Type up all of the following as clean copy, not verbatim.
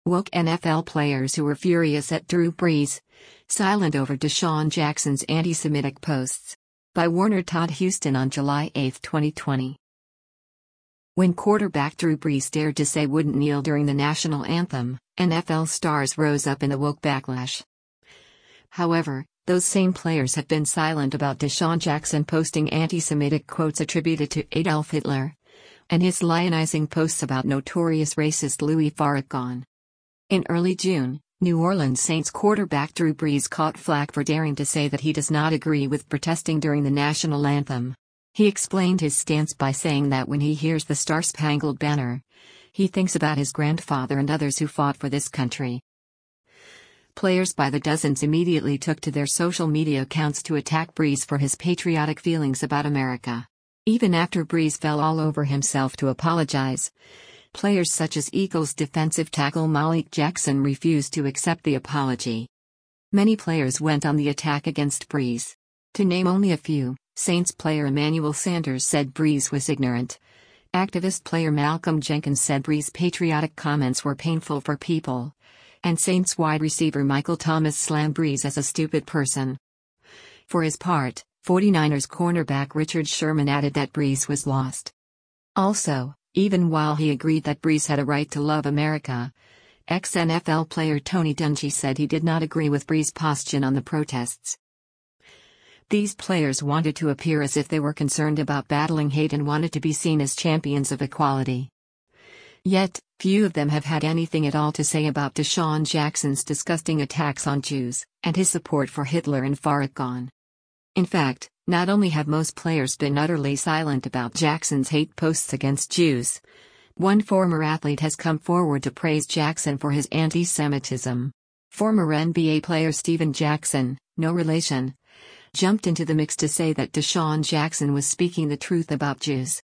Woke NFL players who were furious at Drew Brees, silent over Deshaun Jackson's anti-Semitic posts. By Warner Todd Houston on July 8, 2020. When quarterback Drew Brees dared to say wouldn't kneel during the national anthem, NFL stars rose up in the woke backlash. However, those same players have been silent about Deshaun Jackson posting anti-Semitic quotes attributed to Adolf Hitler, and his lionizing posts about notorious racist Louis Farrakhan. In early June, New Orleans Saints quarterback Drew Brees caught flack for daring to say that he does not agree with protesting during the national anthem. He explained his stance by saying that when he hears the Star-Spangled Banner, he thinks about his grandfather and others who fought for this country. Players by the dozens immediately took to their social media accounts to attack Brees for his patriotic feelings about America. Even after Brees fell all over himself to apologize, players such as Eagles defensive tackle Malik Jackson refused to accept the apology. Many players went on the attack against Brees. To name only a few, Saints player Emmanuel Sanders said Brees was ignorant. Activist player Malcolm Jenkins said Brees' patriotic comments were painful for people. And Saints wide receiver Michael Thomas slammed Brees as a stupid person. For his part, 49ers cornerback Richard Sherman added that Brees was lost. Also, even while he agreed that Brees had a right to love America, ex-NFL player Tony Dungy said he did not agree with Brees' position on the protests. These players wanted to appear as if they were concerned about battling hate and wanted to be seen as champions of equality. Yet, few of them have had anything at all to say about Deshaun Jackson's disgusting attacks on Jews, and his support for Hitler and Farrakhan. In fact, not only have most players been utterly silent about Jackson's hate posts against Jews, one former athlete has come forward to praise Jackson for his anti-Semitism. Former NBA player Stephen Jackson, no relation, jumped into the mix to say that Deshaun Jackson was speaking the truth about Jews.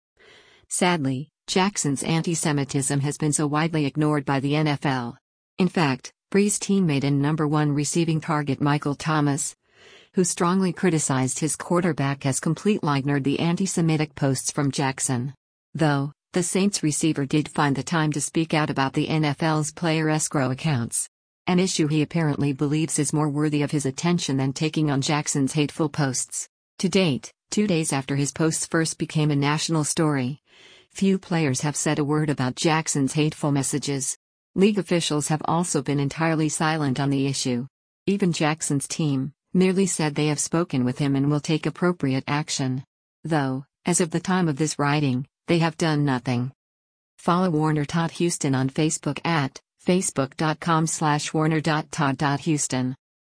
Sadly, Jackson's anti-Semitism has been so widely ignored by the NFL. In fact, Brees' teammate and number one receiving target Michael Thomas, who strongly criticized his quarterback, has completely ignored the anti-Semitic posts from Jackson. Though, the Saints receiver did find the time to speak out about the NFL's player escrow accounts, an issue he apparently believes is more worthy of his attention than taking on Jackson's hateful posts. To date, 2 days after his posts first became a national story, few players have said a word about Jackson's hateful messages. League officials have also been entirely silent on the issue. Even Jackson's team merely said they have spoken with him and will take appropriate action. Though, as of the time of this writing, they have done nothing. Follow Warner Todd Houston on Facebook at facebook.com/warner.todd.houston.